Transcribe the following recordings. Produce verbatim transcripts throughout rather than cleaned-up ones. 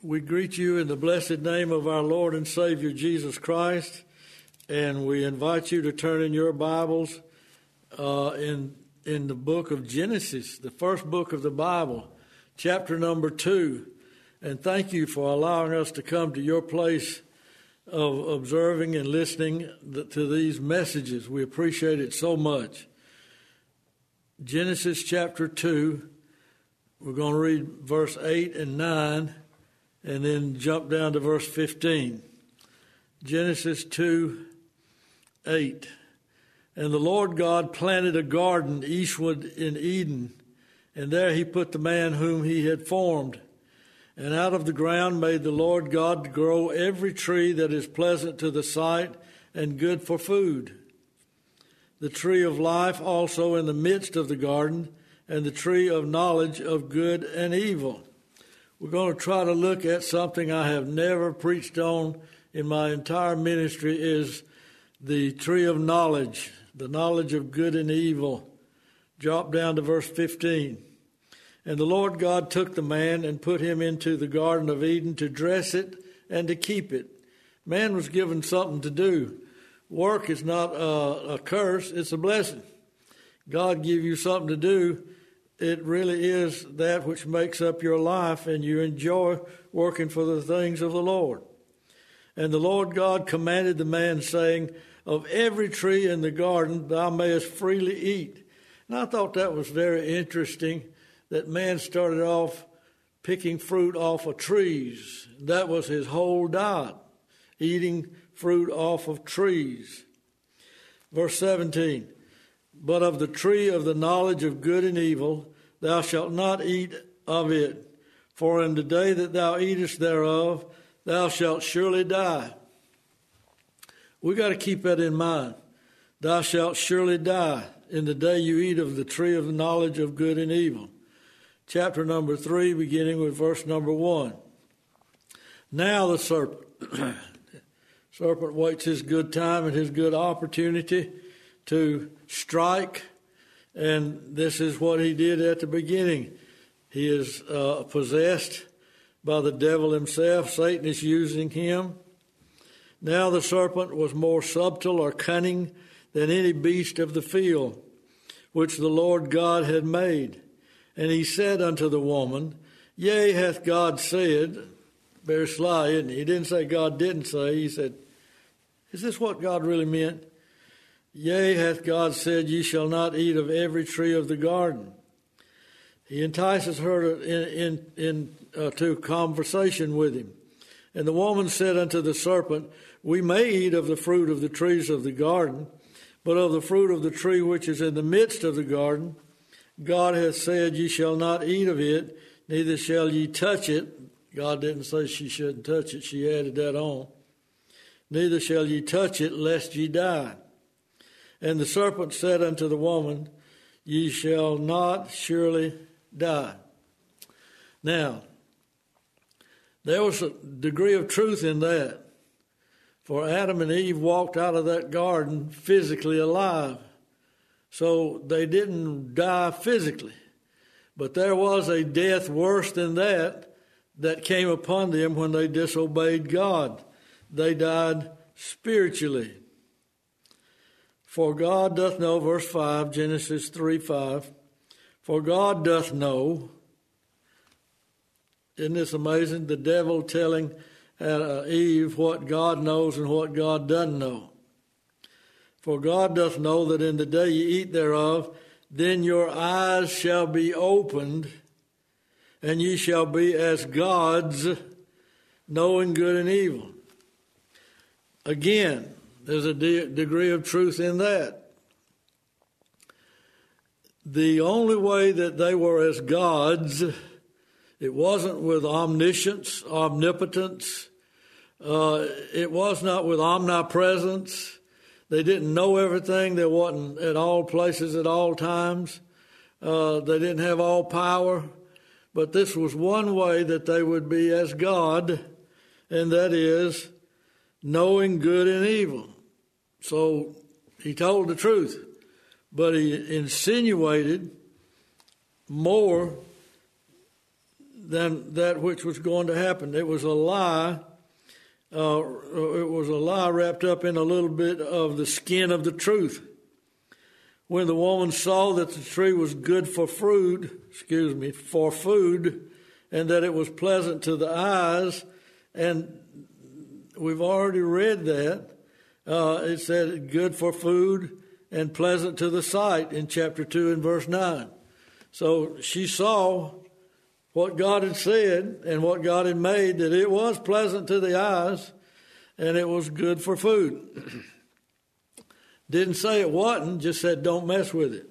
We greet you in the blessed name of our Lord and Savior Jesus Christ, and we invite you to turn in your Bibles uh, in in the book of Genesis, the first book of the Bible, chapter number two. And thank you for allowing us to come to your place of observing and listening to these messages. We appreciate it so much. Genesis chapter two, we're going to read verse eight and nine, and then jump down to verse fifteen. Genesis two, eight. And the Lord God planted a garden eastward in Eden, and there he put the man whom he had formed. And out of the ground made the Lord God grow every tree that is pleasant to the sight and good for food. The tree of life also in the midst of the garden, and the tree of knowledge of good and evil. We're going to try to look at something I have never preached on in my entire ministry, is the tree of knowledge, the knowledge of good and evil. Drop down to verse fifteen. And the Lord God took the man and put him into the Garden of Eden to dress it and to keep it. Man was given something to do. Work is not a, a curse, it's a blessing. God give you something to do. It really is that which makes up your life, and you enjoy working for the things of the Lord. And the Lord God commanded the man, saying, of every tree in the garden thou mayest freely eat. And I thought that was very interesting, that man started off picking fruit off of trees. That was his whole diet, eating fruit off of trees. Verse seventeen. But of the tree of the knowledge of good and evil thou shalt not eat of it, for in the day that thou eatest thereof thou shalt surely die. We got to keep that in mind. Thou shalt surely die in the day you eat of the tree of the knowledge of good and evil. Chapter number three, beginning with verse number one. Now the serpent, serpent waits his good time and his good opportunity to strike, and this is what he did at the beginning. He is uh, possessed by the devil himself. Satan is using him. Now the serpent was more subtle or cunning than any beast of the field, which the Lord God had made. And he said unto the woman, yea, hath God said, very sly, isn't he? He didn't say God didn't say. He said, is this what God really meant? Yea, hath God said, ye shall not eat of every tree of the garden. He entices her to, in, in, in, uh, to conversation with him. And the woman said unto the serpent, we may eat of the fruit of the trees of the garden, but of the fruit of the tree which is in the midst of the garden, God hath said, ye shall not eat of it, neither shall ye touch it. God didn't say she shouldn't touch it. She added that on. Neither shall ye touch it, lest ye die. And the serpent said unto the woman, ye shall not surely die. Now, there was a degree of truth in that. For Adam and Eve walked out of that garden physically alive. So they didn't die physically. But there was a death worse than that that came upon them when they disobeyed God. They died spiritually. For God doth know, verse five, Genesis three five, for God doth know. Isn't this amazing? The devil telling uh, Eve what God knows and what God doesn't know. For God doth know that in the day ye eat thereof, then your eyes shall be opened, and ye shall be as gods, knowing good and evil. Again, there's a de- degree of truth in that. The only way that they were as gods, it wasn't with omniscience, omnipotence. Uh, it was not with omnipresence. They didn't know everything. They wasn't at all places at all times. Uh, they didn't have all power. But this was one way that they would be as God, and that is knowing good and evil. So he told the truth, but he insinuated more than that which was going to happen. It was a lie. Uh, it was a lie wrapped up in a little bit of the skin of the truth. When the woman saw that the tree was good for food, excuse me, for food, and that it was pleasant to the eyes, and we've already read that. Uh, it said good for food and pleasant to the sight in chapter two and verse nine. So she saw what God had said and what God had made, that it was pleasant to the eyes and it was good for food. Didn't say it wasn't, just said don't mess with it.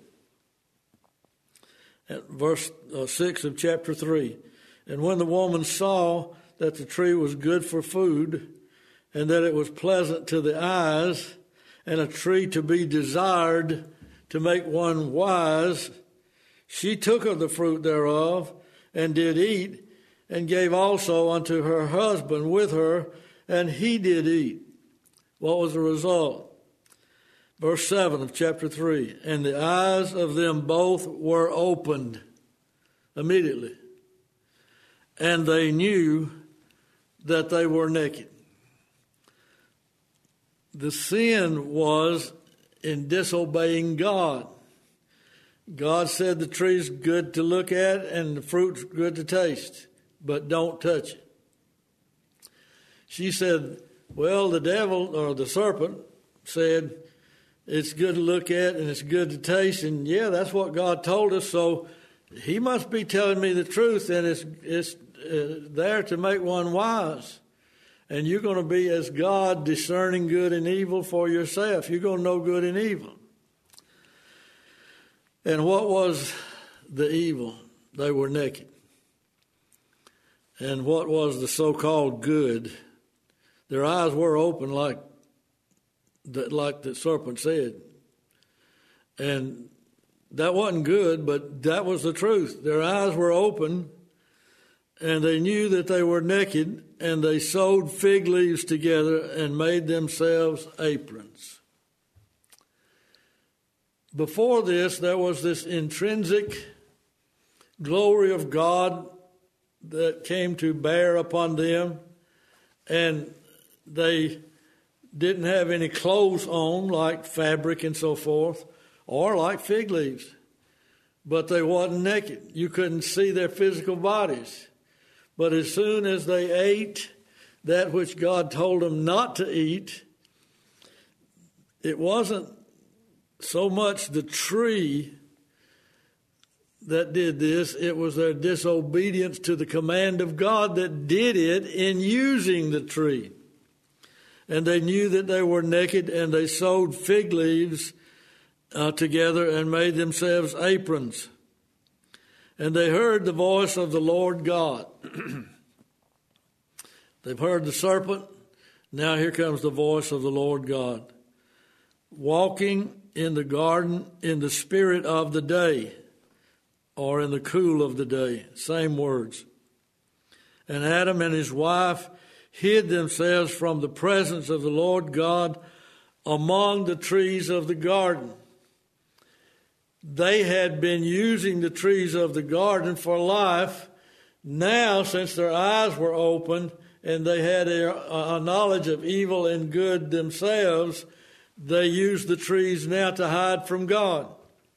At verse uh, six of chapter three. And when the woman saw that the tree was good for food and that it was pleasant to the eyes and a tree to be desired to make one wise, she took of the fruit thereof and did eat, and gave also unto her husband with her, and he did eat. What was the result? Verse seven of chapter three, and the eyes of them both were opened immediately, and they knew that they were naked. The sin was in disobeying God. God said the tree's good to look at and the fruit's good to taste, but don't touch it. She said, well, the devil or the serpent said it's good to look at and it's good to taste, and yeah, that's what God told us, so he must be telling me the truth, and it's, it's uh, there to make one wise. And you're going to be, as God, discerning good and evil for yourself. You're going to know good and evil. And what was the evil? They were naked. And what was the so-called good? Their eyes were open like the, like the serpent said. And that wasn't good, but that was the truth. Their eyes were open, and they knew that they were naked, and they sewed fig leaves together and made themselves aprons. Before this, there was this intrinsic glory of God that came to bear upon them, and they didn't have any clothes on, like fabric and so forth, or like fig leaves, but they wasn't naked. You couldn't see their physical bodies. But as soon as they ate that which God told them not to eat, it wasn't so much the tree that did this, it was their disobedience to the command of God that did it in using the tree. And they knew that they were naked, and they sewed fig leaves uh, together and made themselves aprons. And they heard the voice of the Lord God. They've heard the serpent. Now here comes the voice of the Lord God. Walking in the garden in the spirit of the day, or in the cool of the day. Same words. And Adam and his wife hid themselves from the presence of the Lord God among the trees of the garden. They had been using the trees of the garden for life. Now, since their eyes were open and they had a, a knowledge of evil and good themselves, they used the trees now to hide from God.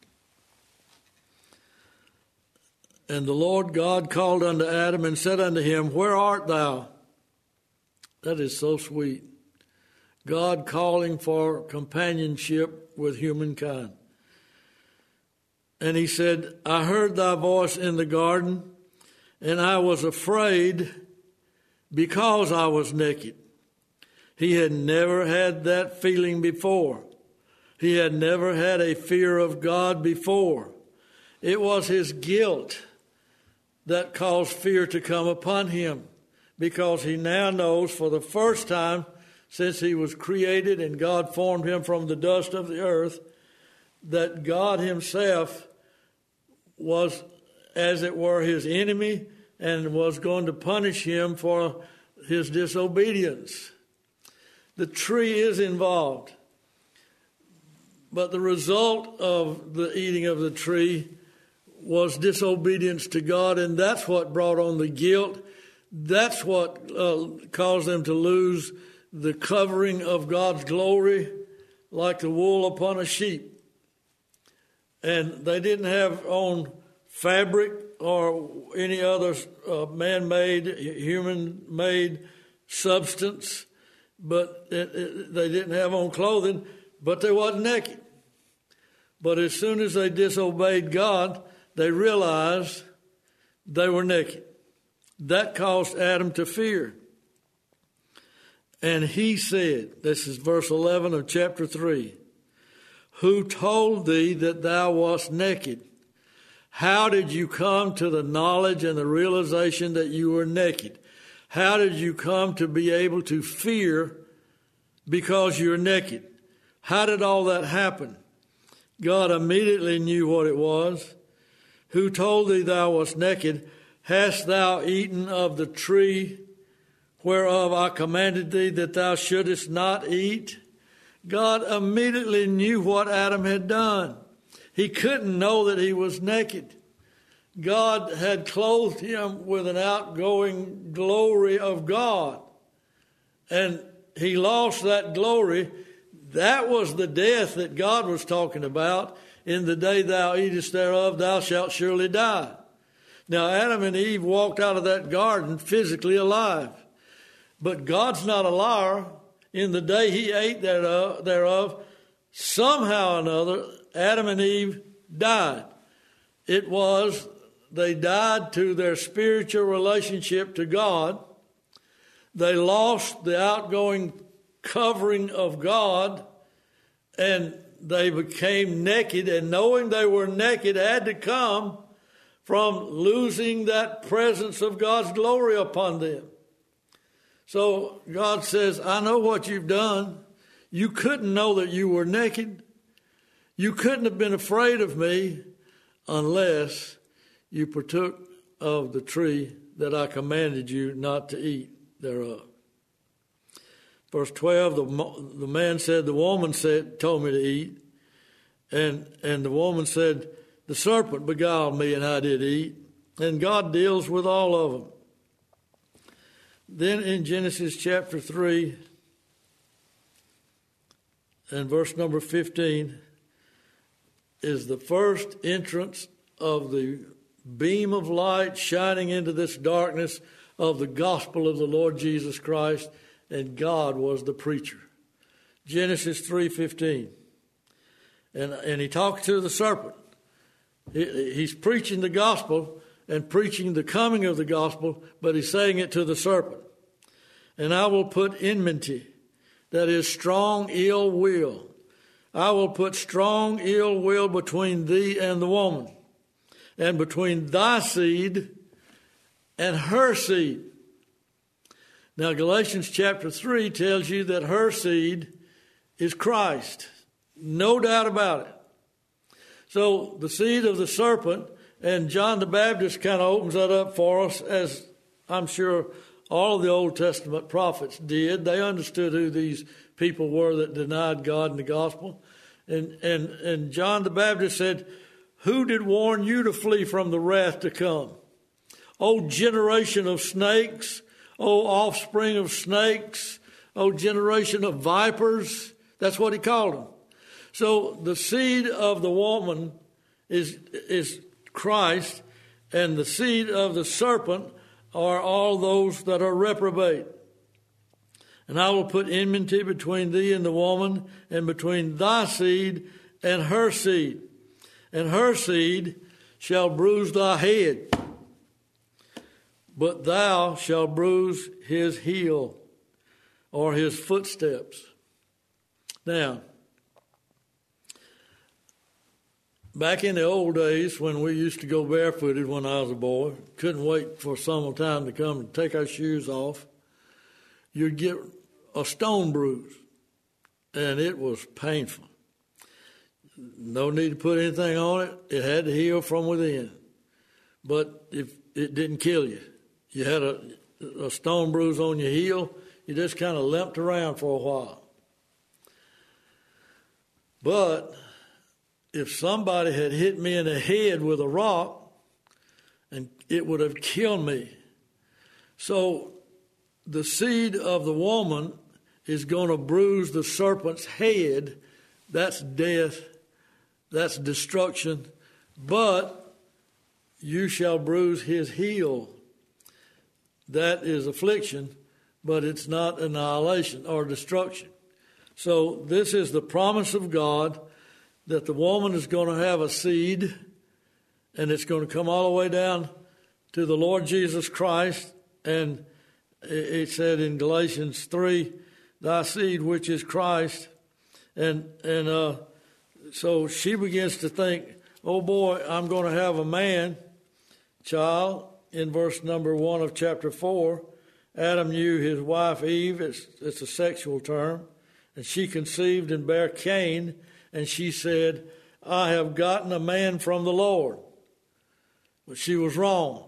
And the Lord God called unto Adam and said unto him, Where art thou? That is so sweet. God calling for companionship with humankind. And he said, I heard thy voice in the garden, and I was afraid because I was naked. He had never had that feeling before. He had never had a fear of God before. It was his guilt that caused fear to come upon him, because he now knows for the first time since he was created and God formed him from the dust of the earth, that God himself was, as it were, his enemy and was going to punish him for his disobedience. The tree is involved, but the result of the eating of the tree was disobedience to God, and that's what brought on the guilt. That's what uh, caused them to lose the covering of God's glory like the wool upon a sheep. And they didn't have on fabric or any other uh, man-made, human-made substance, but it, it, they didn't have on clothing, but they wasn't naked. But as soon as they disobeyed God, they realized they were naked. That caused Adam to fear. And he said, this is verse eleven of chapter three, who told thee that thou wast naked? How did you come to the knowledge and the realization that you were naked? How did you come to be able to fear because you're naked? How did all that happen? God immediately knew what it was. Who told thee thou wast naked? Hast thou eaten of the tree whereof I commanded thee that thou shouldest not eat? God immediately knew what Adam had done. He couldn't know that he was naked. God had clothed him with an outgoing glory of God. And he lost that glory. That was the death that God was talking about. In the day thou eatest thereof, thou shalt surely die. Now, Adam and Eve walked out of that garden physically alive. But God's not a liar. In the day he ate thereof, somehow or another, Adam and Eve died. It was, they died to their spiritual relationship to God. They lost the outgoing covering of God, and they became naked, and knowing they were naked had to come from losing that presence of God's glory upon them. So God says, I know what you've done. You couldn't know that you were naked. You couldn't have been afraid of me unless you partook of the tree that I commanded you not to eat thereof. Verse twelve, the, the man said, the woman said, told me to eat. And, and the woman said, the serpent beguiled me and I did eat. And God deals with all of them. Then in Genesis chapter three and verse number fifteen is the first entrance of the beam of light shining into this darkness of the gospel of the Lord Jesus Christ, and God was the preacher. Genesis three fifteen. And, and he talked to the serpent. He, he's preaching the gospel and preaching the coming of the gospel, but he's saying it to the serpent. And I will put enmity, that is strong ill will. I will put strong ill will between thee and the woman, and between thy seed and her seed. Now, Galatians chapter three tells you that her seed is Christ. No doubt about it. So the seed of the serpent, and John the Baptist kind of opens that up for us, as I'm sure all of the Old Testament prophets did. They understood who these people were that denied God and the gospel. And, and, and John the Baptist said, who did warn you to flee from the wrath to come? O generation of snakes, O offspring of snakes, O generation of vipers. That's what he called them. So the seed of the woman is, is Christ, and the seed of the serpent are all those that are reprobate. And I will put enmity between thee and the woman, and between thy seed and her seed. And her seed shall bruise thy head, but thou shalt bruise his heel, or his footsteps. Now, back in the old days when we used to go barefooted when I was a boy, couldn't wait for summertime to come and take our shoes off, you'd get a stone bruise, and it was painful. No need to put anything on it. It had to heal from within. But if it didn't kill you, you had a, a stone bruise on your heel, you just kind of limped around for a while. But if somebody had hit me in the head with a rock, and it would have killed me. So the seed of the woman is going to bruise the serpent's head. That's death. That's destruction. But you shall bruise his heel. That is affliction, but it's not annihilation or destruction. So this is the promise of God that the woman is going to have a seed, and it's going to come all the way down to the Lord Jesus Christ. And it said in Galatians three, thy seed, which is Christ. And and uh, so she begins to think, oh boy, I'm going to have a man child. In verse number one of chapter four, Adam knew his wife Eve. It's, it's a sexual term. And she conceived and bare Cain. And she said, I have gotten a man from the Lord. But she was wrong.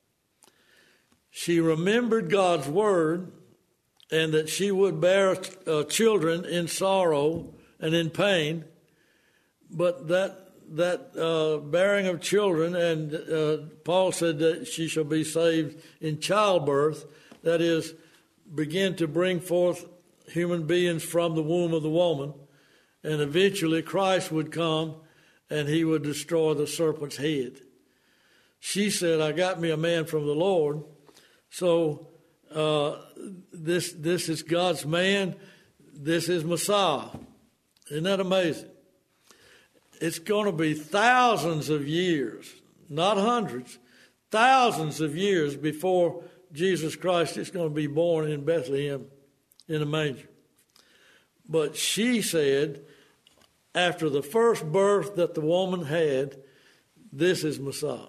She remembered God's word, and that she would bear uh, children in sorrow and in pain. But that that uh, bearing of children, and uh, Paul said that she shall be saved in childbirth, that is, begin to bring forth human beings from the womb of the woman, and eventually Christ would come and he would destroy the serpent's head. She said, I got me a man from the Lord. So uh, this this is God's man. This is Messiah. Isn't that amazing? It's going to be thousands of years, not hundreds, thousands of years before Jesus Christ is going to be born in Bethlehem in a manger. But she said, after the first birth that the woman had, this is Messiah.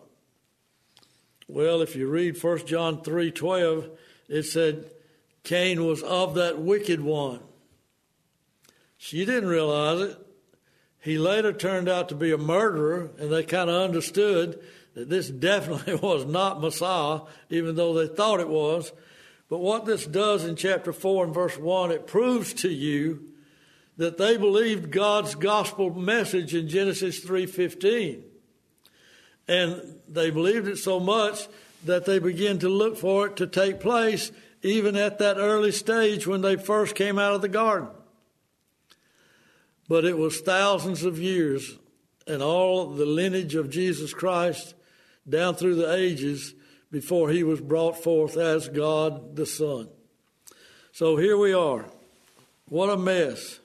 Well, if you read First John three twelve, it said Cain was of that wicked one. She didn't realize it. He later turned out to be a murderer, and they kind of understood that this definitely was not Messiah, even though they thought it was. But what this does in chapter four and verse one, it proves to you that they believed God's gospel message in Genesis three fifteen. And they believed it so much that they began to look for it to take place even at that early stage when they first came out of the garden. But it was thousands of years and all the lineage of Jesus Christ down through the ages before he was brought forth as God the Son. So here we are. What a mess.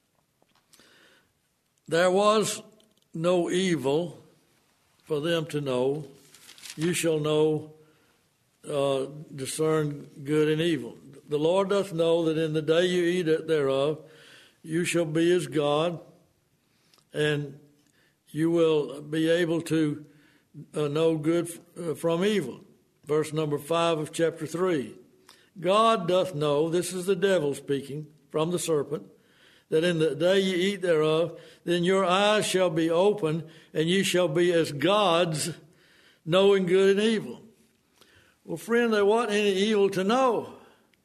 There was no evil for them to know. You shall know, uh, discern good and evil. The Lord doth know that in the day you eat it thereof, you shall be as God, and you will be able to uh, know good f- from evil. Verse number five of chapter three. God doth know, this is the devil speaking from the serpent, that in the day you eat thereof, then your eyes shall be open, and you shall be as gods, knowing good and evil. Well, friend, there wasn't any evil to know.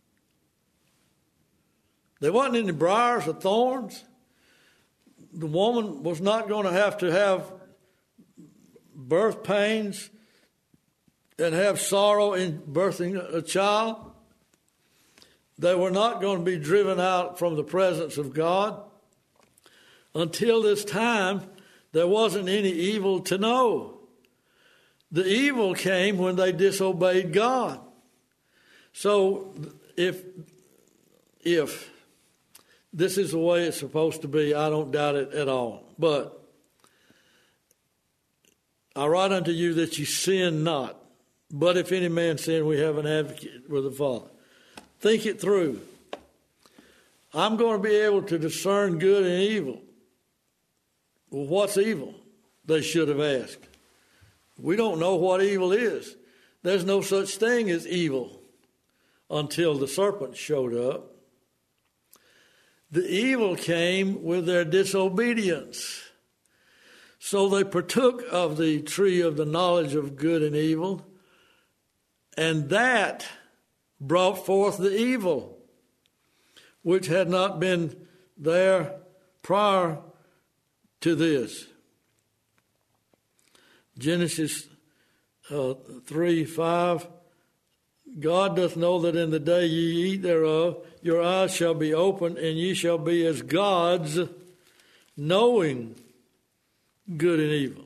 There wasn't any briars or thorns. The woman was not going to have to have birth pains and have sorrow in birthing a child. They were not going to be driven out from the presence of God. Until this time, there wasn't any evil to know. The evil came when they disobeyed God. So if, if this is the way it's supposed to be, I don't doubt it at all. But I write unto you that you sin not. But if any man sin, we have an advocate with the Father. Think it through. I'm going to be able to discern good and evil. Well, what's evil? They should have asked. We don't know what evil is. There's no such thing as evil until the serpent showed up. The evil came with their disobedience. So they partook of the tree of the knowledge of good and evil, and that brought forth the evil, which had not been there prior to this. Genesis uh, three five, God doth know that in the day ye eat thereof, your eyes shall be opened, and ye shall be as gods, knowing good and evil.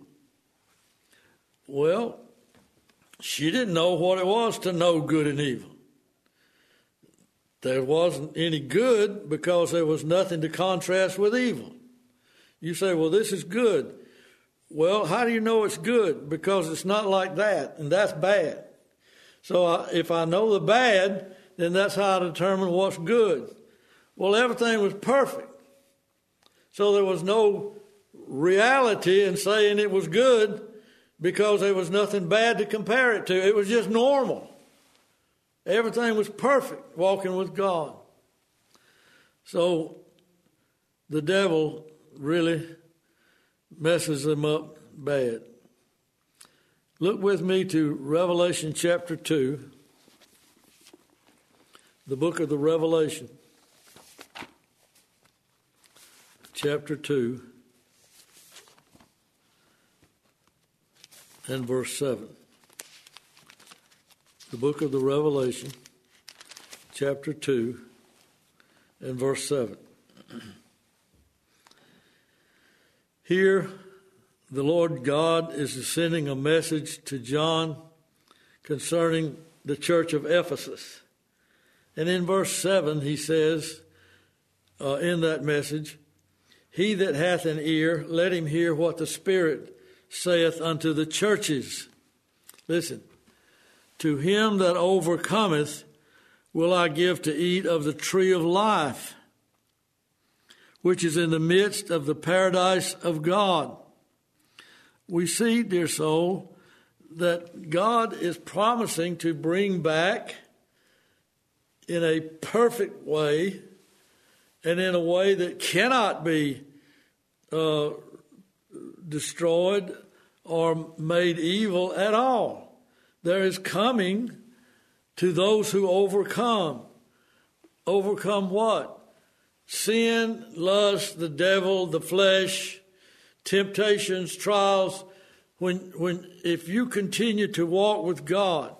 Well, she didn't know what it was to know good and evil. There wasn't any good because there was nothing to contrast with evil. You say, well, this is good. Well, how do you know it's good? Because it's not like that, and that's bad. So I, if I know the bad, then that's how I determine what's good. Well, everything was perfect. So there was no reality in saying it was good because there was nothing bad to compare it to. It was just normal. Everything was perfect, walking with God. So the devil really messes them up bad. Look with me to Revelation chapter two, the book of the Revelation, chapter two, and verse seven. The book of the Revelation, chapter two, and verse seven. Here, the Lord God is sending a message to John concerning the church of Ephesus. And in verse seven, he says, uh, in that message, he that hath an ear, let him hear what the Spirit saith unto the churches. Listen. To him that overcometh will I give to eat of the tree of life, which is in the midst of the paradise of God. We see, dear soul, that God is promising to bring back in a perfect way and in a way that cannot be uh, destroyed or made evil at all. There is coming to those who overcome. Overcome what? Sin, lust, the devil, the flesh, temptations, trials. When, when, if you continue to walk with God,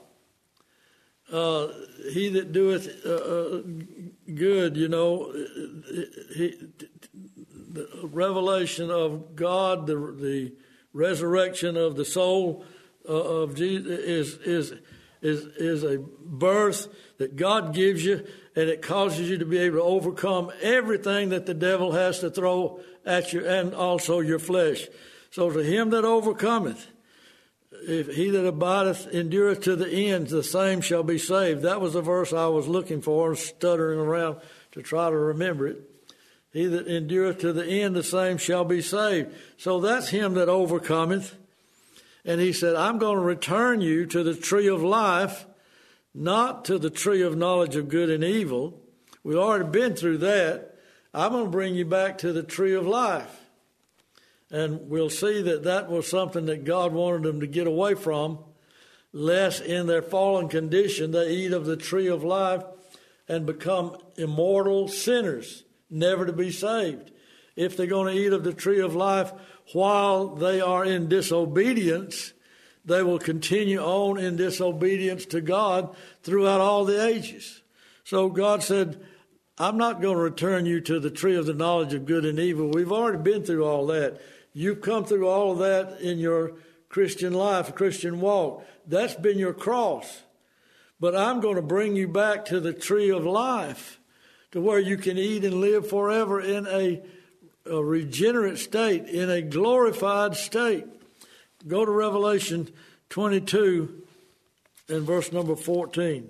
uh, he that doeth uh, uh, good, you know, he, the revelation of God, the, the resurrection of the soul uh, of Jesus is is is is a birth that God gives you, and it causes you to be able to overcome everything that the devil has to throw at you, and also your flesh. So to him that overcometh, if he that abideth endureth to the end, the same shall be saved. That was the verse I was looking for, stuttering around to try to remember it. He that endureth to the end, the same shall be saved. So that's him that overcometh. And he said, I'm going to return you to the tree of life, not to the tree of knowledge of good and evil. We've already been through that. I'm going to bring you back to the tree of life. And we'll see that that was something that God wanted them to get away from, lest in their fallen condition they eat of the tree of life and become immortal sinners, never to be saved. If they're going to eat of the tree of life while they are in disobedience, they will continue on in disobedience to God throughout all the ages. So God said, I'm not going to return you to the tree of the knowledge of good and evil. We've already been through all that. You've come through all of that in your Christian life, Christian walk. That's been your cross. But I'm going to bring you back to the tree of life, to where you can eat and live forever in a, a regenerate state, in a glorified state. Go to Revelation twenty-two and verse number fourteen.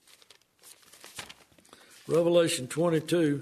Revelation twenty-two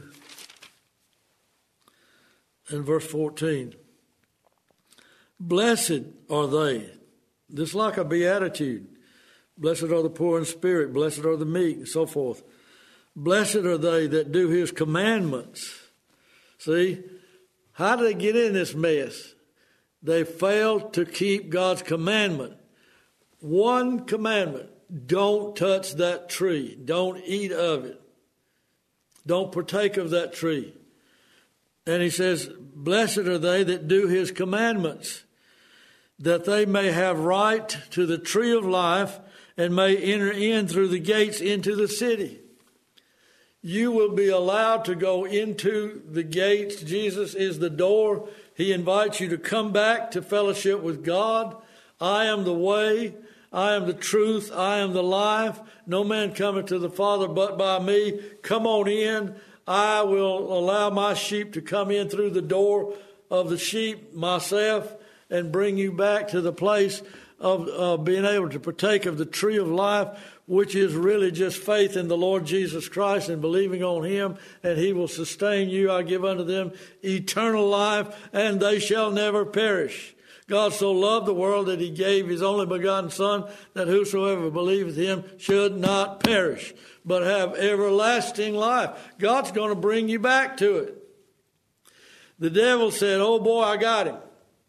and verse fourteen. Blessed are they. This is like a beatitude. Blessed are the poor in spirit. Blessed are the meek, and so forth. Blessed are they that do his commandments. See, how do they get in this mess? They failed to keep God's commandment. One commandment: don't touch that tree. Don't eat of it. Don't partake of that tree. And he says, blessed are they that do his commandments. that they may have right to the tree of life and may enter in through the gates into the city. You will be allowed to go into the gates. Jesus is the door. He invites you to come back to fellowship with God. I am the way. I am the truth. I am the life. No man cometh to the Father but by me. Come on in. I will allow my sheep to come in through the door of the sheep myself and bring you back to the place of uh, being able to partake of the tree of life, which is really just faith in the Lord Jesus Christ and believing on him, and he will sustain you. I give unto them eternal life, and they shall never perish. God so loved the world that he gave his only begotten Son, that whosoever believeth him should not perish, but have everlasting life. God's going to bring you back to it. The devil said, oh boy, I got him.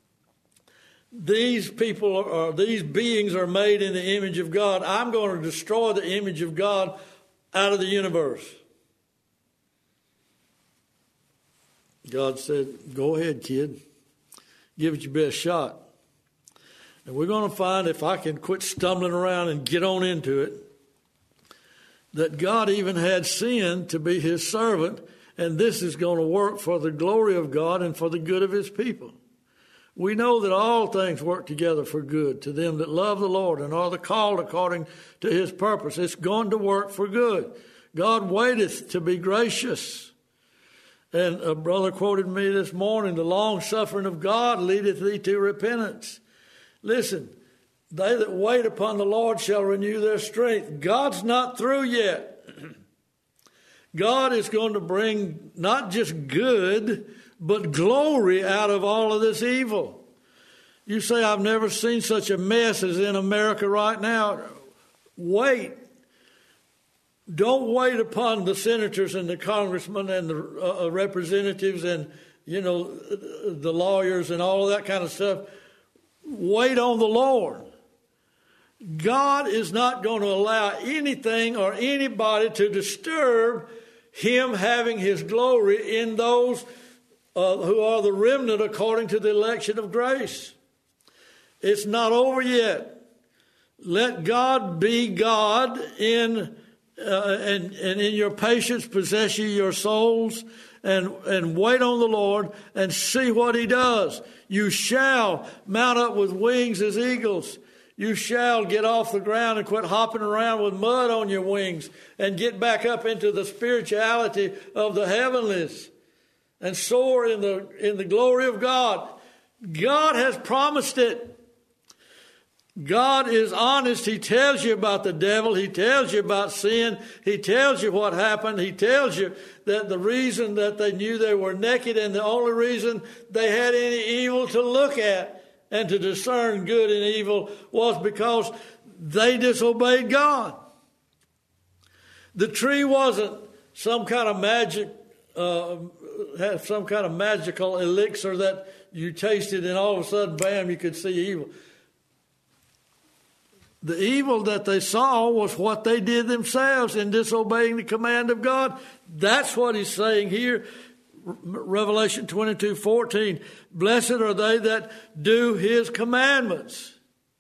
These people, are, these beings are made in the image of God. I'm going to destroy the image of God out of the universe. God said, go ahead, kid. Give it your best shot. And we're going to find, if I can quit stumbling around and get on into it, that God even had sin to be his servant, and this is going to work for the glory of God and for the good of his people. We know that all things work together for good to them that love the Lord and are the called according to his purpose. It's going to work for good. God waiteth to be gracious. And a brother quoted me this morning, the long suffering of God leadeth thee to repentance. Listen, they that wait upon the Lord shall renew their strength. God's not through yet. God is going to bring not just good, but glory out of all of this evil. You say, I've never seen such a mess as in America right now. Wait. Don't wait upon the senators and the congressmen and the uh, representatives and, you know, the lawyers and all of that kind of stuff. Wait on the Lord. God is not going to allow anything or anybody to disturb him having his glory in those uh, who are the remnant according to the election of grace. It's not over yet. Let God be God in Uh, and, and in your patience possess ye your souls, and, and wait on the Lord and see what he does. You shall mount up with wings as eagles. You shall get off the ground and quit hopping around with mud on your wings and get back up into the spirituality of the heavenlies and soar in the, in the glory of God. God has promised it. God is honest. He tells you about the devil. He tells you about sin. He tells you what happened. He tells you that the reason that they knew they were naked and the only reason they had any evil to look at and to discern good and evil was because they disobeyed God. The tree wasn't some kind of magic, uh, had some kind of magical elixir that you tasted and all of a sudden, bam, you could see evil. The evil that they saw was what they did themselves in disobeying the command of God. That's what he's saying here. Revelation twenty-two fourteen. Blessed are they that do his commandments.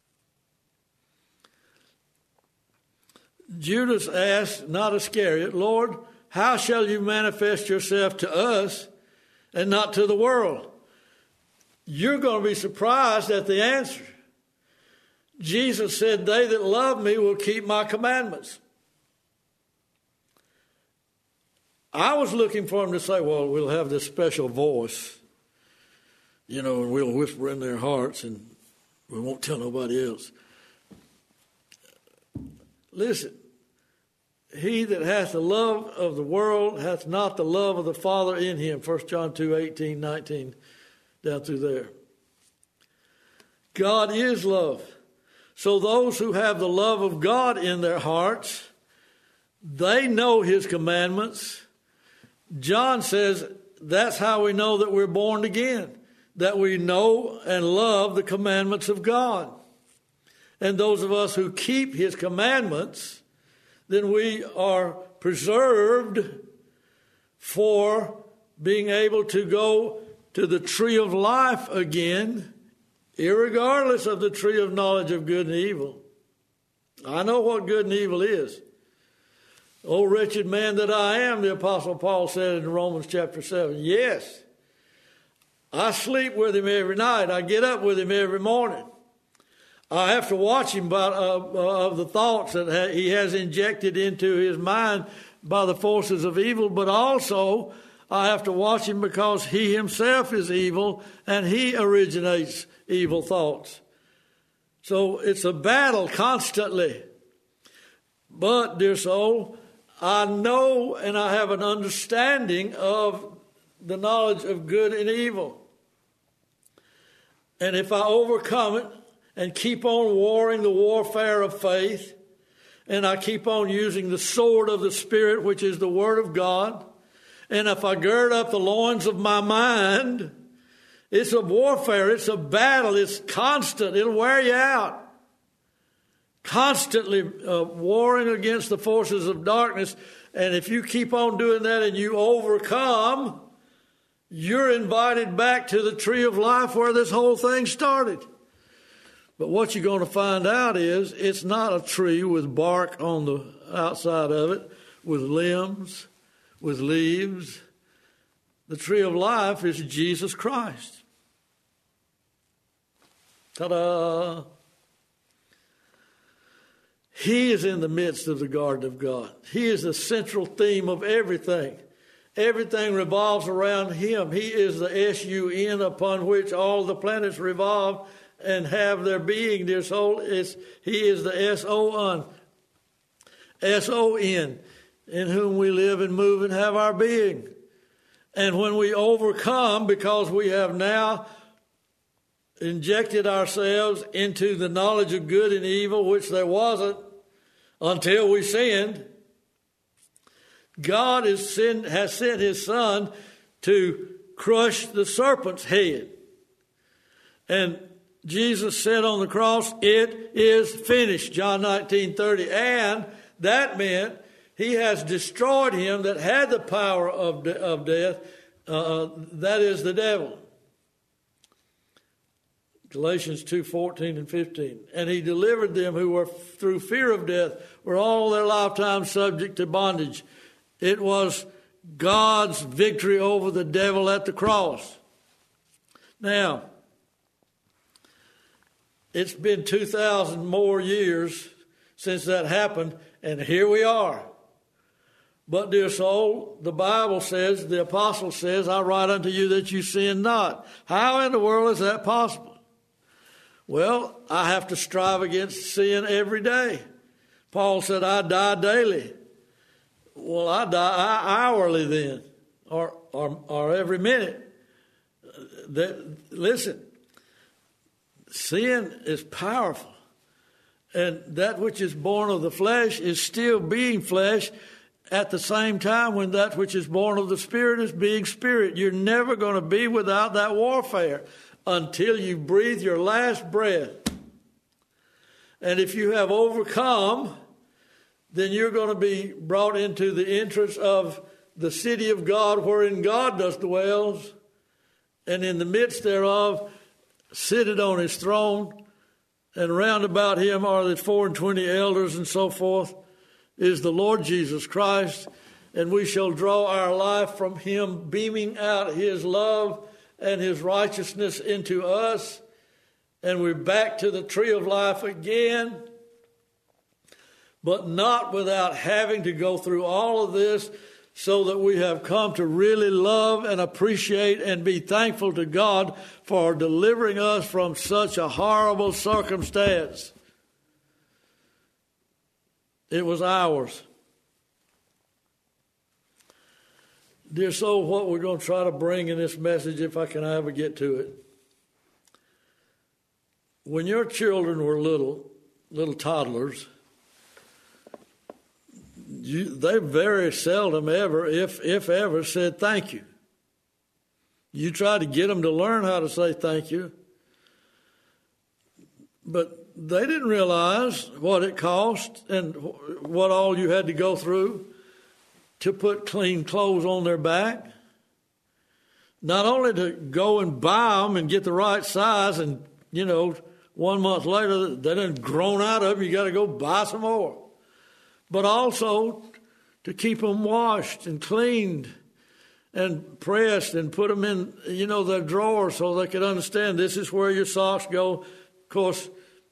Judas asked, not Iscariot, Lord, how shall you manifest yourself to us and not to the world? You're going to be surprised at the answer. Jesus said, they that love me will keep my commandments. I was looking for him to say, well, we'll have this special voice, you know, and we'll whisper in their hearts and we won't tell nobody else. Listen, he that hath the love of the world hath not the love of the Father in him. First John two, eighteen, nineteen, down through there. God is love. So those who have the love of God in their hearts, they know his commandments. John says that's how we know that we're born again, that we know and love the commandments of God. And those of us who keep his commandments, then we are preserved for being able to go to the tree of life again irregardless of the tree of knowledge of good and evil. I know what good and evil is. O wretched man that I am, the Apostle Paul said in Romans chapter seven. Yes, I sleep with him every night. I get up with him every morning. I have to watch him by, uh, of the thoughts that he has injected into his mind by the forces of evil, but also I have to watch him because he himself is evil and he originates evil thoughts. So it's a battle constantly. But, dear soul, I know and I have an understanding of the knowledge of good and evil. And if I overcome it and keep on warring the warfare of faith, and I keep on using the sword of the Spirit, which is the Word of God, and if I gird up the loins of my mind, it's a warfare, it's a battle, it's constant, it'll wear you out. Constantly uh, warring against the forces of darkness, and if you keep on doing that and you overcome, you're invited back to the tree of life where this whole thing started. But what you're going to find out is it's not a tree with bark on the outside of it, with limbs, with leaves. The tree of life is Jesus Christ. Ta-da! He is in the midst of the garden of God. He is the central theme of everything. Everything revolves around him. He is the S U N upon which all the planets revolve and have their being, dear soul. It's, he is the S O N, S O N, in whom we live and move and have our being. And when we overcome, because we have now injected ourselves into the knowledge of good and evil, which there wasn't until we sinned, God is sent, has sent his Son to crush the serpent's head. And Jesus said on the cross, "It is finished," John nineteen thirty. And that meant he has destroyed him that had the power of, de- of death, uh, that is the devil. Galatians two fourteen and fifteen. And he delivered them who were through fear of death, were all their lifetime subject to bondage. It was God's victory over the devil at the cross. Now, it's been two thousand more years since that happened, and here we are. But, dear soul, the Bible says, the apostle says, "I write unto you that you sin not." How in the world is that possible? Well, I have to strive against sin every day. Paul said, "I die daily." Well, I die hourly then, or or, or every minute. That, listen, sin is powerful. And that which is born of the flesh is still being flesh at the same time when that which is born of the Spirit is being spirit. You're never going to be without that warfare until you breathe your last breath. And if you have overcome, then you're going to be brought into the entrance of the city of God, wherein God does dwells, and in the midst thereof, seated on his throne, and round about him are the four and twenty elders and so forth, is the Lord Jesus Christ, and we shall draw our life from him, beaming out his love and his righteousness into us, and we're back to the tree of life again, but not without having to go through all of this so that we have come to really love and appreciate and be thankful to God for delivering us from such a horrible circumstance. It was ours. Dear soul, what we're going to try to bring in this message, if I can ever get to it. When your children were little, little toddlers, You, they very seldom ever, if if ever, said thank you. You try to get them to learn how to say thank you, but they didn't realize what it cost and what all you had to go through to put clean clothes on their back. Not only to go and buy them and get the right size and you know, one month later, they done grown out of them. You got to go buy some more. But also to keep them washed and cleaned and pressed and put them in, you know, their drawer so they could understand this is where your socks go. Of course,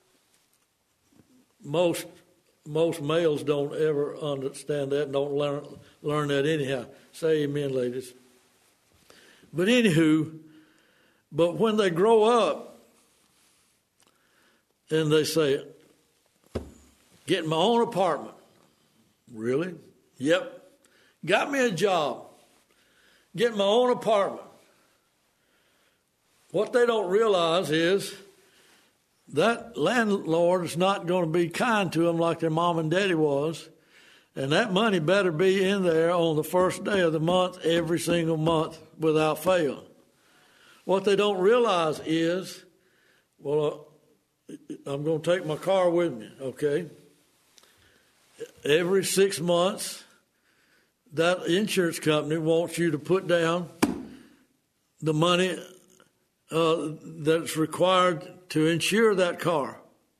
most most males don't ever understand that and don't learn, learn that anyhow. Say amen, ladies. But anywho, but when they grow up and they say, get my own apartment. Really? Yep. Got me a job. Get my own apartment. What they don't realize is that landlord is not going to be kind to them like their mom and daddy was. And that money better be in there on the first day of the month, every single month, without fail. What they don't realize is, well, uh, I'm going to take my car with me, okay? Every six months, that insurance company wants you to put down the money uh, that's required to insure that car.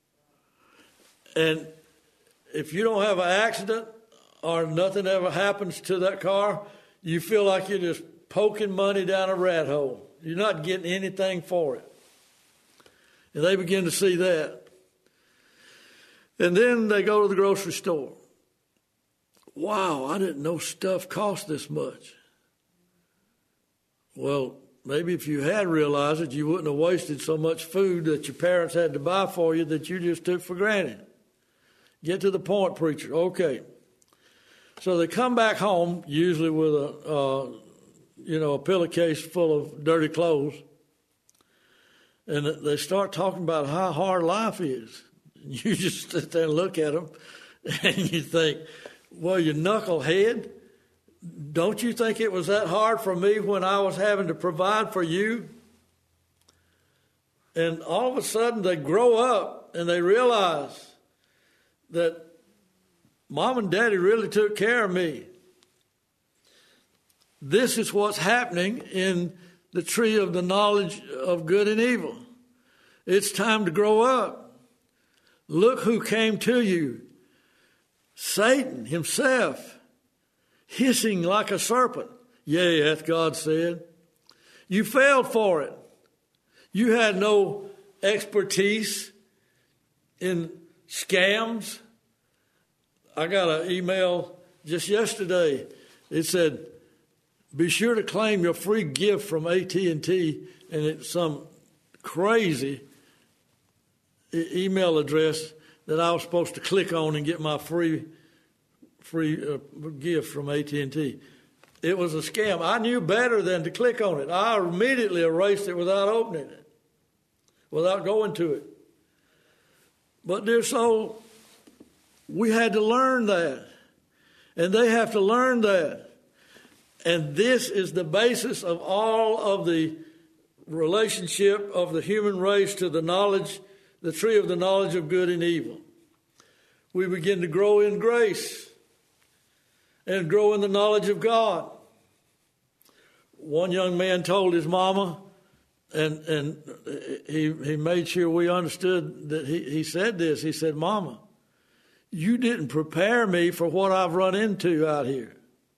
And if you don't have an accident or nothing ever happens to that car, you feel like you're just poking money down a rat hole. You're not getting anything for it. And they begin to see that. And then they go to the grocery store. Wow, I didn't know stuff cost this much. Well, maybe if you had realized it, you wouldn't have wasted so much food that your parents had to buy for you that you just took for granted. Get to the point, preacher. Okay. So they come back home, usually with a, uh, you know, a pillowcase full of dirty clothes. And they start talking about how hard life is. You just sit there and look at them and you think, well, you knucklehead, don't you think it was that hard for me when I was having to provide for you? And all of a sudden they grow up and they realize that Mom and Daddy really took care of me. This is what's happening in the tree of the knowledge of good and evil. It's time to grow up. Look who came to you. Satan himself, hissing like a serpent. Yea, hath God said. You failed for it. You had no expertise in scams. I got an email just yesterday. It said, be sure to claim your free gift from A T and T, and it's some crazy e- email address that I was supposed to click on and get my free free uh, gift from A T and T. It was a scam. I knew better than to click on it. I immediately erased it without opening it, without going to it. But dear soul, we had to learn that, and they have to learn that. And this is the basis of all of the relationship of the human race to the knowledge, the tree of the knowledge of good and evil. We begin to grow in grace and grow in the knowledge of God. One young man told his mama, and, and he, he made sure we understood that he, he said this. He said, Mama, you didn't prepare me for what I've run into out here.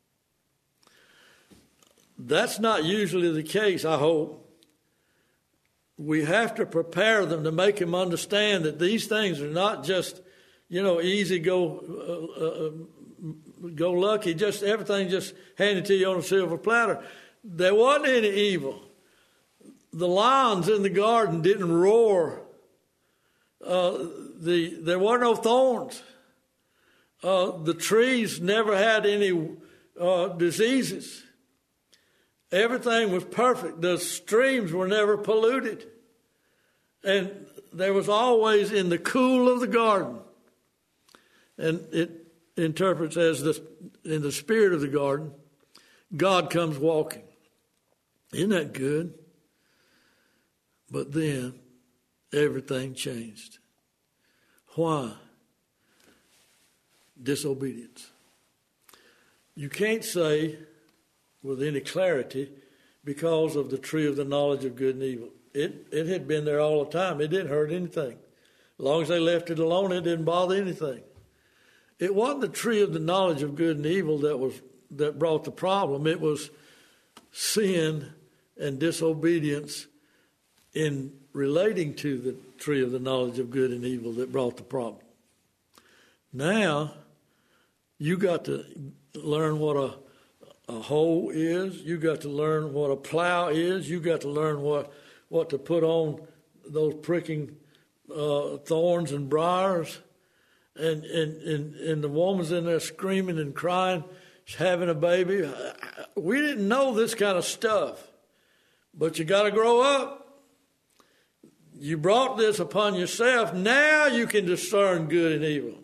That's not usually the case, I hope. We have to prepare them to make them understand that these things are not just, you know, easy go uh, uh, go lucky, just everything just handed to you on a silver platter. There wasn't any evil. The lions in the garden didn't roar. Uh, the there were no thorns. Uh, the trees never had any uh, diseases. Everything was perfect. The streams were never polluted. And there was always in the cool of the garden. And it interprets as the, in the spirit of the garden, God comes walking. Isn't that good? But then everything changed. Why? Disobedience. You can't say with any clarity because of the tree of the knowledge of good and evil. it, it had been there all the time. It didn't hurt anything. As long as they left it alone, it didn't bother anything. It wasn't the tree of the knowledge of good and evil that was that brought the problem. It was sin and disobedience in relating to the tree of the knowledge of good and evil that brought the problem. Now, you got to learn what a, a hoe is. You got to learn what a plow is. You got to learn what, what to put on those pricking uh, thorns and briars. And, and, and, and the woman's in there screaming and crying, she's having a baby. We didn't know this kind of stuff. But you got to grow up. You brought this upon yourself. Now you can discern good and evil.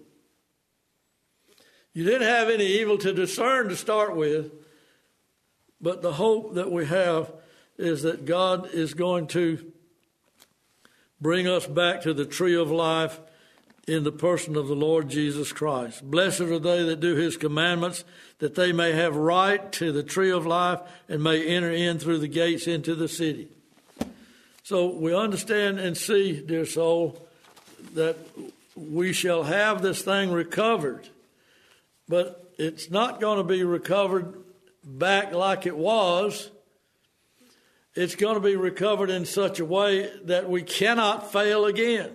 You didn't have any evil to discern to start with. But the hope that we have is that God is going to bring us back to the tree of life in the person of the Lord Jesus Christ. Blessed are they that do his commandments, that they may have right to the tree of life and may enter in through the gates into the city. So we understand and see, dear soul, that we shall have this thing recovered. But it's not going to be recovered back like it was. It's going to be recovered in such a way that we cannot fail again.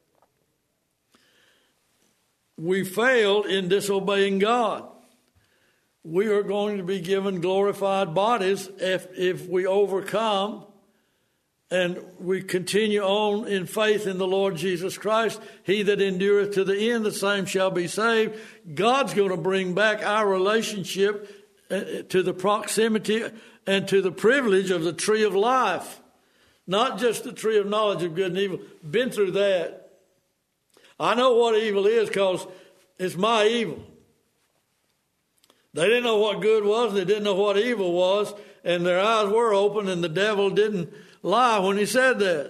We failed in disobeying God. We are going to be given glorified bodies if, if we overcome and we continue on in faith in the Lord Jesus Christ. He that endureth to the end, the same shall be saved. God's going to bring back our relationship to the proximity and to the privilege of the tree of life. Not just the tree of knowledge of good and evil. Been through that. I know what evil is because it's my evil. They didn't know what good was. They didn't know what evil was. And their eyes were open, and the devil didn't lie when he said that.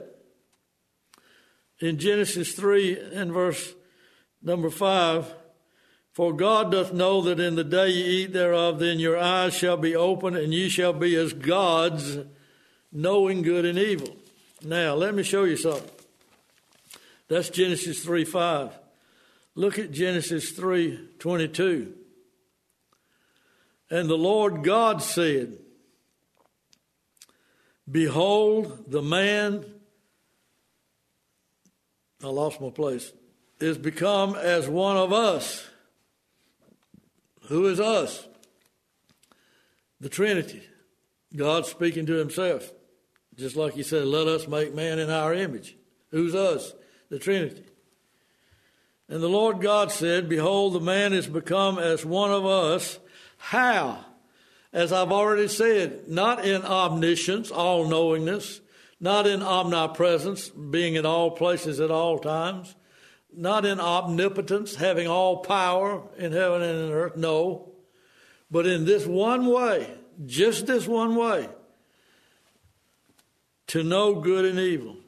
In Genesis three and verse number five, for God doth know that in the day ye eat thereof, then your eyes shall be open, and ye shall be as gods, knowing good and evil. Now, let me show you something. That's Genesis three five. Look at Genesis three twenty-two. And the Lord God said, behold, the man, I lost my place, is become as one of us. Who is us? The Trinity. God speaking to himself. Just like he said, let us make man in our image. Who's us? The Trinity. And the Lord God said, behold, the man is become as one of us. How? As I've already said, not in omniscience, all-knowingness, not in omnipresence, being in all places at all times, not in omnipotence, having all power in heaven and in earth, no, but in this one way, just this one way, to know good and evil.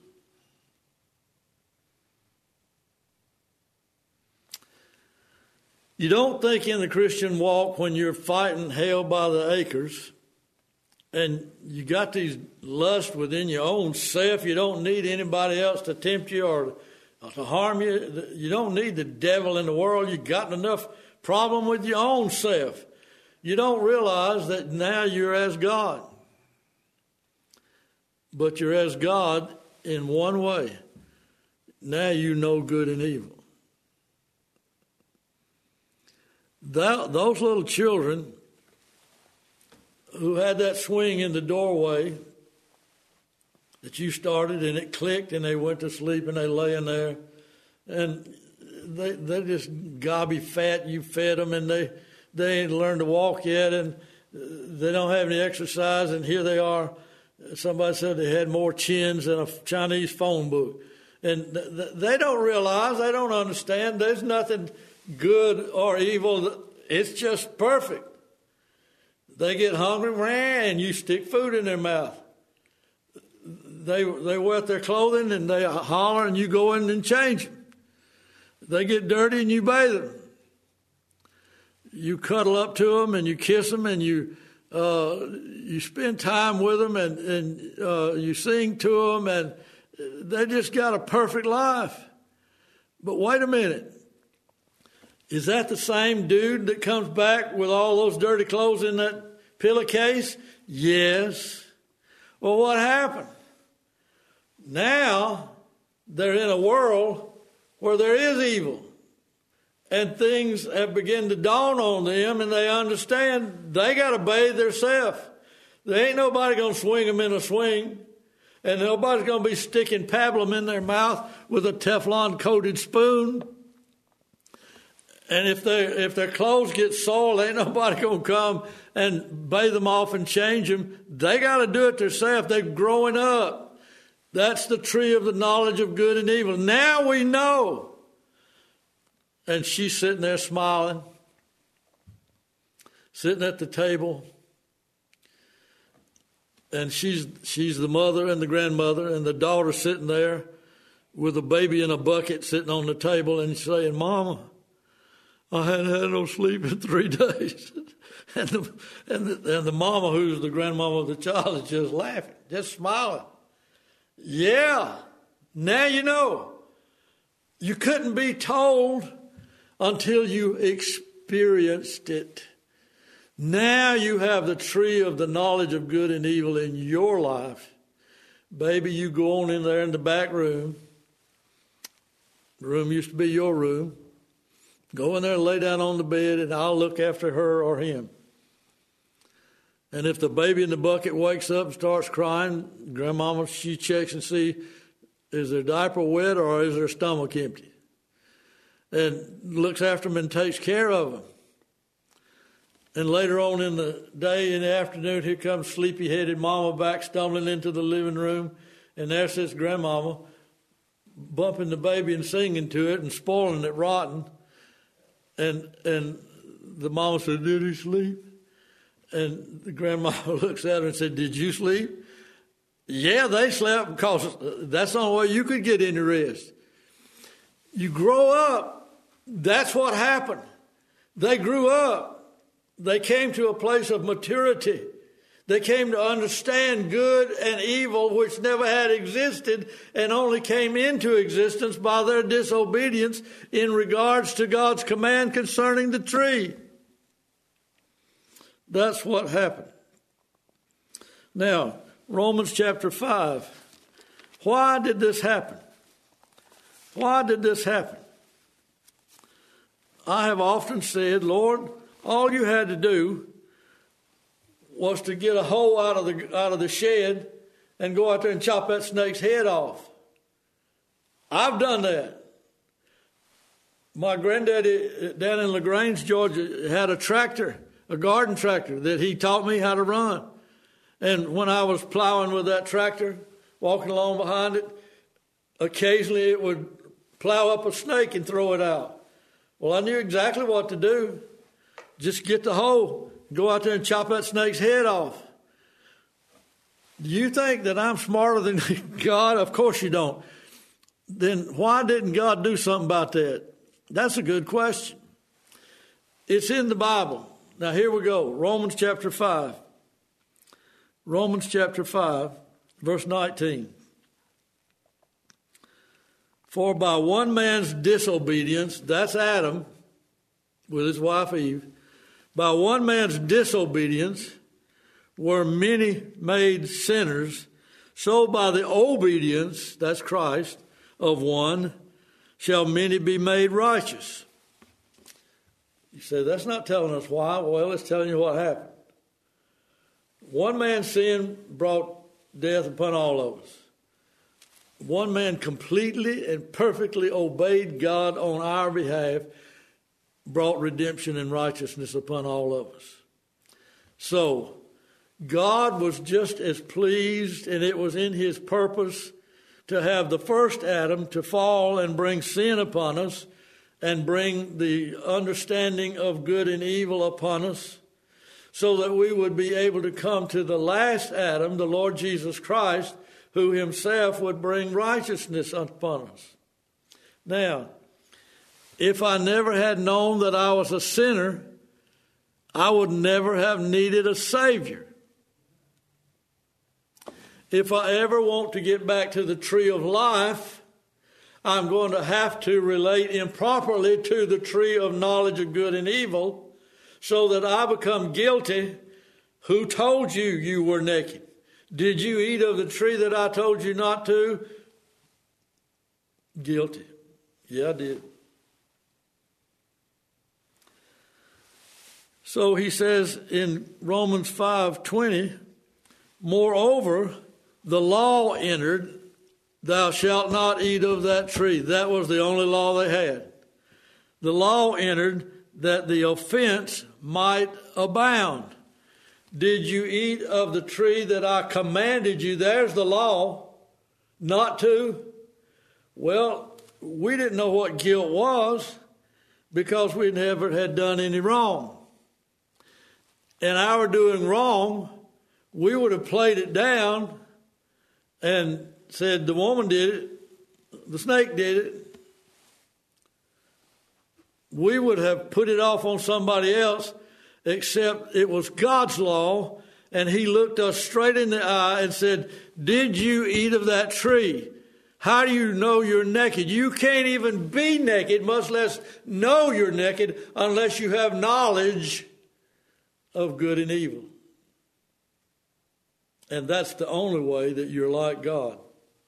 You don't think in the Christian walk when you're fighting hell by the acres and you got these lusts within your own self, you don't need anybody else to tempt you or to harm you. You don't need the devil in the world. You've got enough problem with your own self. You don't realize that now you're as God. But you're as God in one way. Now you know good and evil. That, those little children who had that swing in the doorway that you started and it clicked and they went to sleep and they lay in there and they they just gobby fat. You fed them and they, they ain't learned to walk yet and they don't have any exercise and here they are. Somebody said they had more chins than a Chinese phone book. And th- they don't realize, they don't understand. There's nothing good or evil. It's just perfect. They get hungry, and you stick food in their mouth. They they wet their clothing and they holler and you go in and change them. They get dirty and you bathe them. You cuddle up to them and you kiss them and you uh, you spend time with them, and, and uh, you sing to them, and they just got a perfect life. But wait a minute. Is that the same dude that comes back with all those dirty clothes in that pillowcase? Yes. Well, what happened? Now they're in a world where there is evil. And things have begun to dawn on them, and they understand they got to bathe themselves. There ain't nobody going to swing them in a swing. And nobody's going to be sticking pablum in their mouth with a Teflon-coated spoon. And if, they, if their clothes get soiled, ain't nobody going to come and bathe them off and change them. They got to do it themselves. They're growing up. That's the tree of the knowledge of good and evil. Now we know. And she's sitting there smiling, sitting at the table. And she's she's the mother and the grandmother, and the daughter sitting there with a baby in a bucket sitting on the table and saying, Mama, I hadn't had no sleep in three days. and, the, and, the, and the mama, who's the grandmama of the child, is just laughing, just smiling. Yeah, now you know. You couldn't be told until you experienced it. Now you have the tree of the knowledge of good and evil in your life. Baby, you go on in there in the back room. The room used to be your room. Go in there and lay down on the bed, and I'll look after her or him. And if the baby in the bucket wakes up and starts crying, Grandmama, she checks and see, is their diaper wet or is their stomach empty? And looks after them and takes care of them. And later on in the day, in the afternoon, here comes sleepy-headed Mama back stumbling into the living room. And there sits Grandmama bumping the baby and singing to it and spoiling it rotten. And and the mama said, did he sleep? And the grandmama looks at her and said, did you sleep? Yeah, they slept because that's the only way you could get any rest. You grow up. That's what happened. They grew up. They came to a place of maturity. They came to understand good and evil, which never had existed and only came into existence by their disobedience in regards to God's command concerning the tree. That's what happened. Now, Romans chapter five. Why did this happen? Why did this happen? I have often said, Lord, all you had to do was to get a hole out of the out of the shed and go out there and chop that snake's head off. I've done that. My granddaddy down in LaGrange, Georgia, had a tractor, a garden tractor that he taught me how to run. And when I was plowing with that tractor, walking along behind it, occasionally it would plow up a snake and throw it out. Well, I knew exactly what to do. Just get the hoe, go out there and chop that snake's head off. Do you think that I'm smarter than God? Of course you don't. Then why didn't God do something about that? That's a good question. It's in the Bible. Now here we go. Romans chapter five. Romans chapter five, verse nineteen. For by one man's disobedience, that's Adam with his wife Eve, by one man's disobedience were many made sinners, so by the obedience, that's Christ, of one shall many be made righteous. You say, that's not telling us why. Well, it's telling you what happened. One man's sin brought death upon all of us. One man completely and perfectly obeyed God on our behalf, brought redemption and righteousness upon all of us. So, God was just as pleased, and it was in his purpose to have the first Adam to fall and bring sin upon us and bring the understanding of good and evil upon us, so that we would be able to come to the last Adam, the Lord Jesus Christ, who himself would bring righteousness upon us. Now, if I never had known that I was a sinner, I would never have needed a Savior. If I ever want to get back to the tree of life, I'm going to have to relate improperly to the tree of knowledge of good and evil so that I become guilty. Who told you you were naked? Did you eat of the tree that I told you not to? Guilty. Yeah, I did. So he says in Romans five twenty, moreover, the law entered, thou shalt not eat of that tree. That was the only law they had. The law entered that the offense might abound. Did you eat of the tree that I commanded you? There's the law, not to. Well, we didn't know what guilt was because we never had done any wrong. And our doing wrong, we would have played it down and said the woman did it, the snake did it. We would have put it off on somebody else, except it was God's law, and he looked us straight in the eye and said, did you eat of that tree? How do you know you're naked? You can't even be naked, much less know you're naked, unless you have knowledge of good and evil. And that's the only way that you're like God.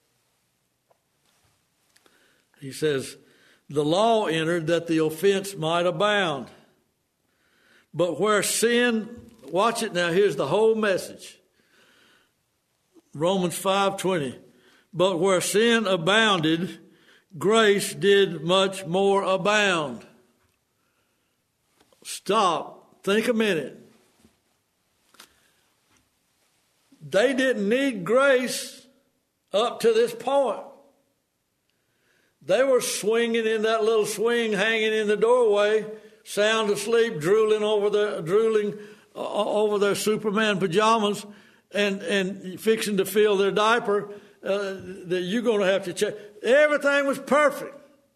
He says, the law entered that the offense might abound. But where sin, watch it now, here's the whole message. Romans five twenty. But where sin abounded, grace did much more abound. Stop. Think a minute. They didn't need grace up to this point. They were swinging in that little swing, hanging in the doorway, sound asleep, drooling over their drooling uh, over their Superman pajamas, and and fixing to fill their diaper. Uh, that you're going to have to check. Everything was perfect,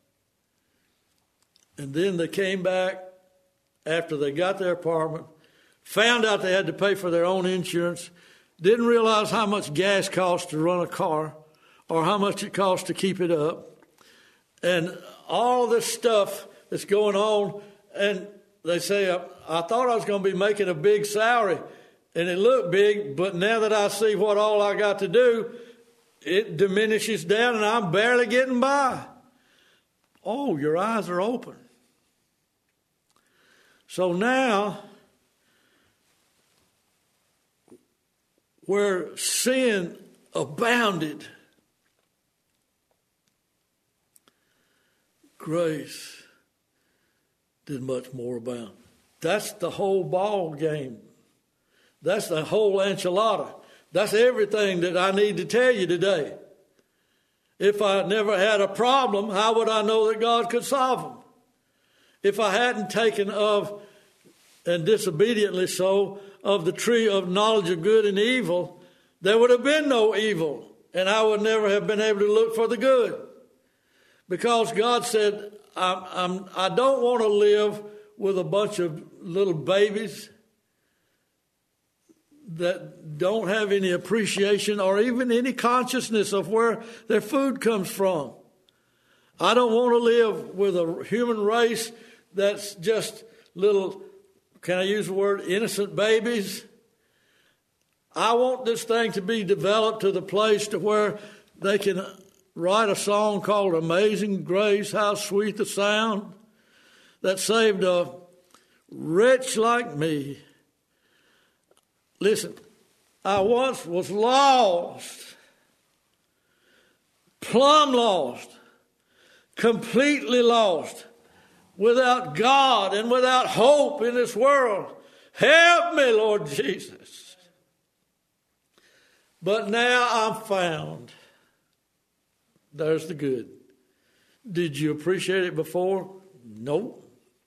and then they came back after they got their apartment, found out they had to pay for their own insurance, didn't realize how much gas costs to run a car, or how much it costs to keep it up. And all this stuff that's going on, and they say, I, I thought I was going to be making a big salary, and it looked big, but now that I see what all I got to do, it diminishes down, and I'm barely getting by. Oh, your eyes are open. So now, where sin abounded, grace did much more abound. That's the whole ball game. That's the whole enchilada. That's everything that I need to tell you today. If I never had a problem, how would I know that God could solve them? If I hadn't taken of, and disobediently so, of the tree of knowledge of good and evil, there would have been no evil, and I would never have been able to look for the good. Because God said, I'm, I'm, I don't want to live with a bunch of little babies that don't have any appreciation or even any consciousness of where their food comes from. I don't want to live with a human race that's just little, can I use the word, innocent babies. I want this thing to be developed to the place to where they can write a song called Amazing Grace, how sweet the sound that saved a wretch like me. Listen, I once was lost, plumb lost, completely lost, without God and without hope in this world. Help me, Lord Jesus. But now I'm found. There's the good. Did you appreciate it before? Nope.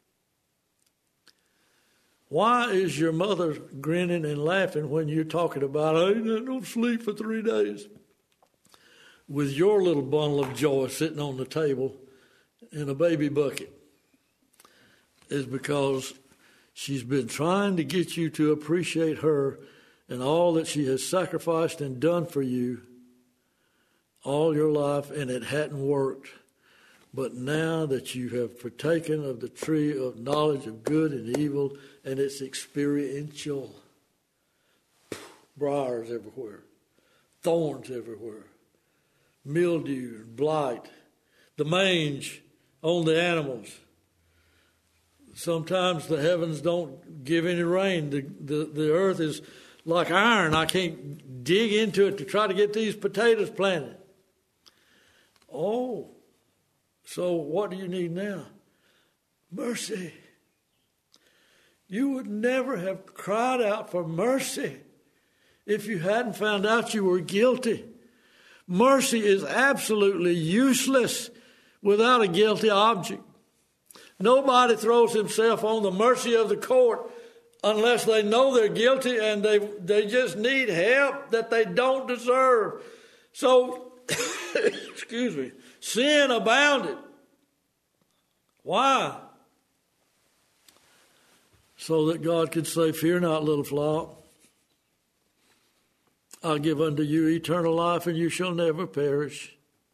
Why is your mother grinning and laughing when you're talking about, I ain't no sleep for three days? With your little bundle of joy sitting on the table in a baby bucket. Is because She's been trying to get you to appreciate her and all that she has sacrificed and done for you all your life, and it hadn't worked. But now that you have partaken of the tree of knowledge of good and evil, and it's experiential, briars everywhere, thorns everywhere, mildew, blight, the mange on the animals. Sometimes the heavens don't give any rain. The, the, the earth is like iron. I can't dig into it to try to get these potatoes planted. Oh, so what do you need now? Mercy. You would never have cried out for mercy if you hadn't found out you were guilty. Mercy is absolutely useless without a guilty object. Nobody throws himself on the mercy of the court unless they know they're guilty and they they just need help that they don't deserve. So, excuse me, sin abounded. Why? So that God could say, fear not, little flock. I'll give unto you eternal life, and you shall never perish.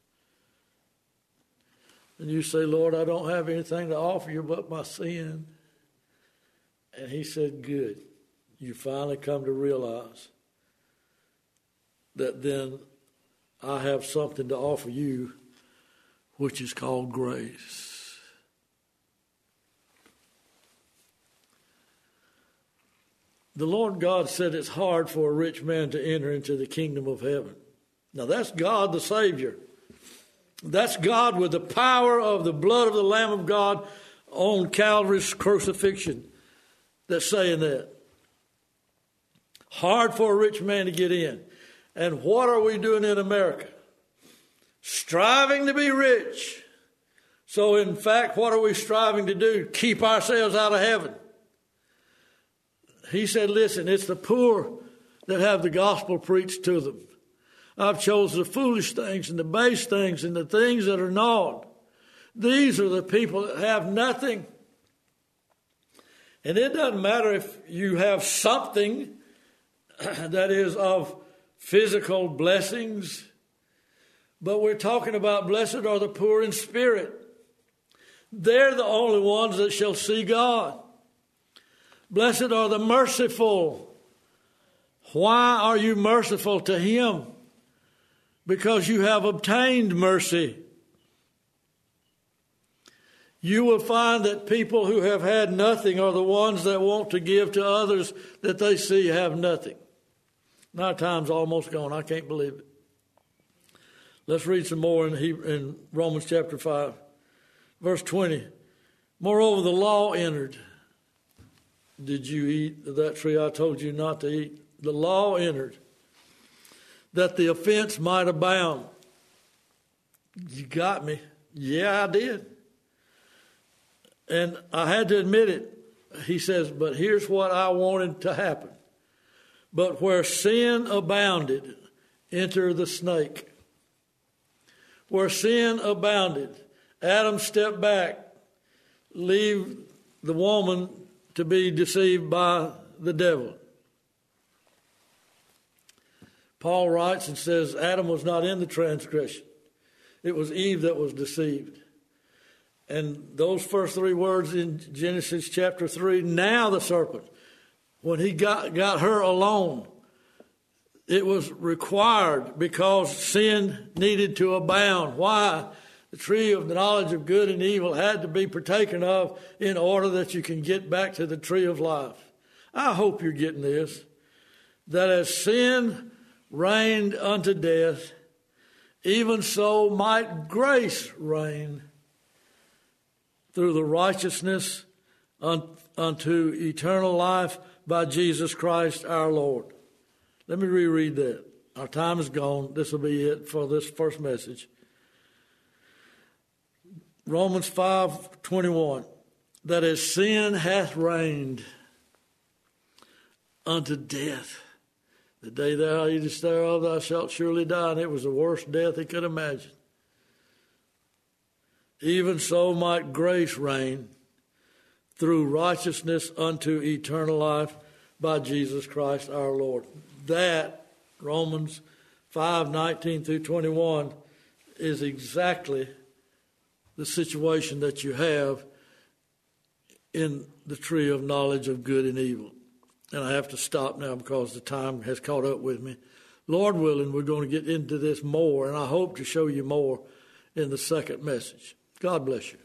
And you say, Lord, I don't have anything to offer you but my sin. And he said, good. You finally come to realize that then I have something to offer you, which is called grace. The Lord God said it's hard for a rich man to enter into the kingdom of heaven. Now that's God the Savior. That's God with the power of the blood of the Lamb of God on Calvary's crucifixion that's saying that. Hard for a rich man to get in. And what are we doing in America? Striving to be rich. So in fact, what are we striving to do? Keep ourselves out of heaven. He said, listen, it's the poor that have the gospel preached to them. I've chosen the foolish things and the base things and the things that are not. These are the people that have nothing. And it doesn't matter if you have something that is of physical blessings, but we're talking about blessed are the poor in spirit. They're the only ones that shall see God. Blessed are the merciful. Why are you merciful to him? Because you have obtained mercy. You will find that people who have had nothing are the ones that want to give to others that they see have nothing. My time's almost gone. I can't believe it. Let's read some more in, Hebrew, in Romans chapter five. Verse twenty. Moreover, the law entered. Did you eat of that tree I told you not to eat? The law entered, that the offense might abound. You got me. Yeah, I did. And I had to admit it. He says, but here's what I wanted to happen. But where sin abounded, enter the snake. Where sin abounded, Adam stepped back, leave the woman to be deceived by the devil. Paul writes and says Adam was not in the transgression. It was Eve that was deceived. And those first three words in Genesis chapter three, now the serpent, when he got, got her alone, it was required because sin needed to abound. Why? The tree of the knowledge of good and evil had to be partaken of in order that you can get back to the tree of life. I hope you're getting this. That as sin reigned unto death, even so might grace reign through the righteousness unto eternal life by Jesus Christ our Lord. Let me reread that. Our time is gone. This will be it for this first message. Romans five twenty-one. That as sin hath reigned unto death, the day thou eatest thereof, thou shalt surely die. And it was the worst death he could imagine. Even so might grace reign through righteousness unto eternal life by Jesus Christ our Lord. That, Romans five, nineteen through twenty-one, is exactly the situation that you have in the tree of knowledge of good and evil. And I have to stop now because the time has caught up with me. Lord willing, we're going to get into this more, and I hope to show you more in the second message. God bless you.